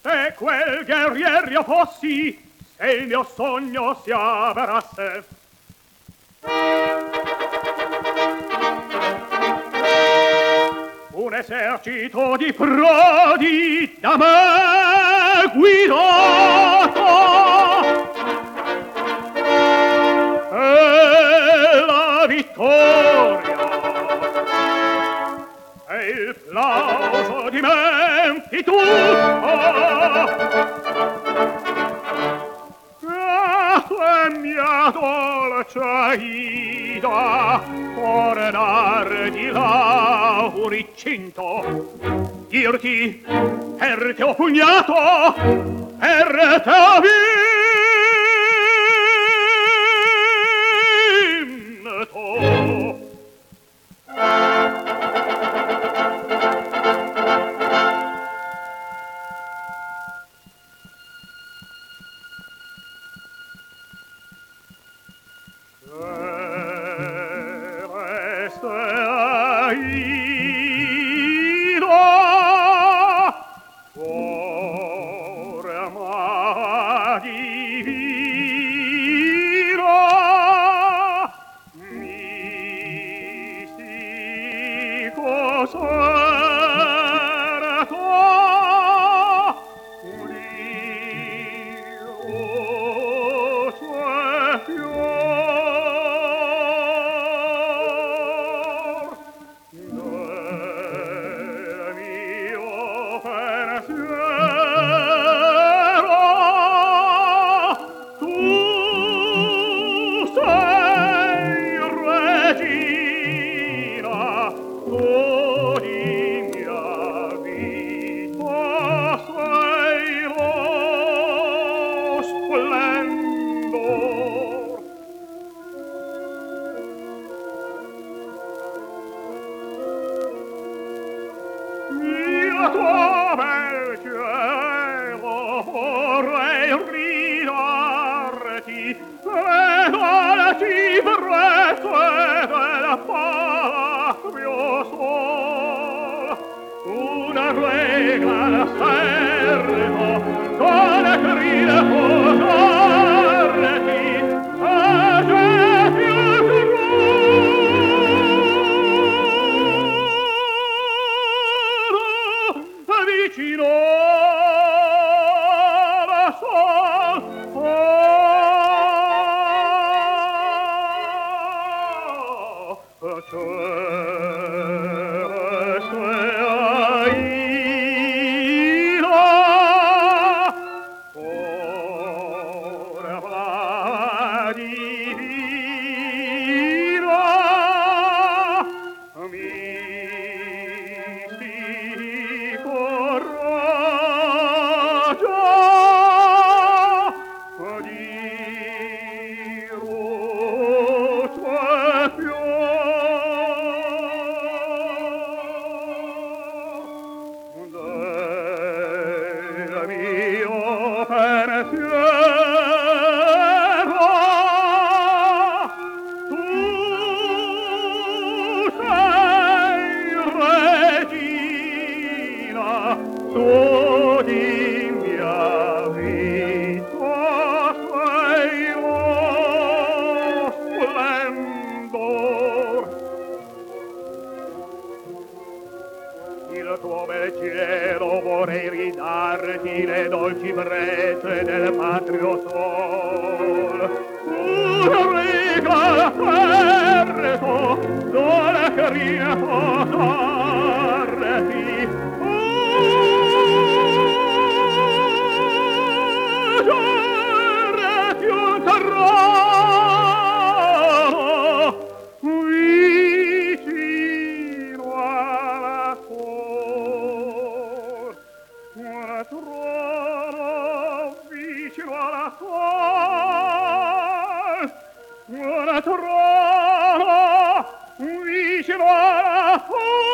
Se quel guerrier io fossi, se il mio sogno si avverasse. Un esercito di prodi da me guidato, e la vittoria e il plauso di me di tutto. E mia dolce Ida, tornar di là ricinto, dirti per te ho pugnato, per te ho vinto. Una trova vicino alla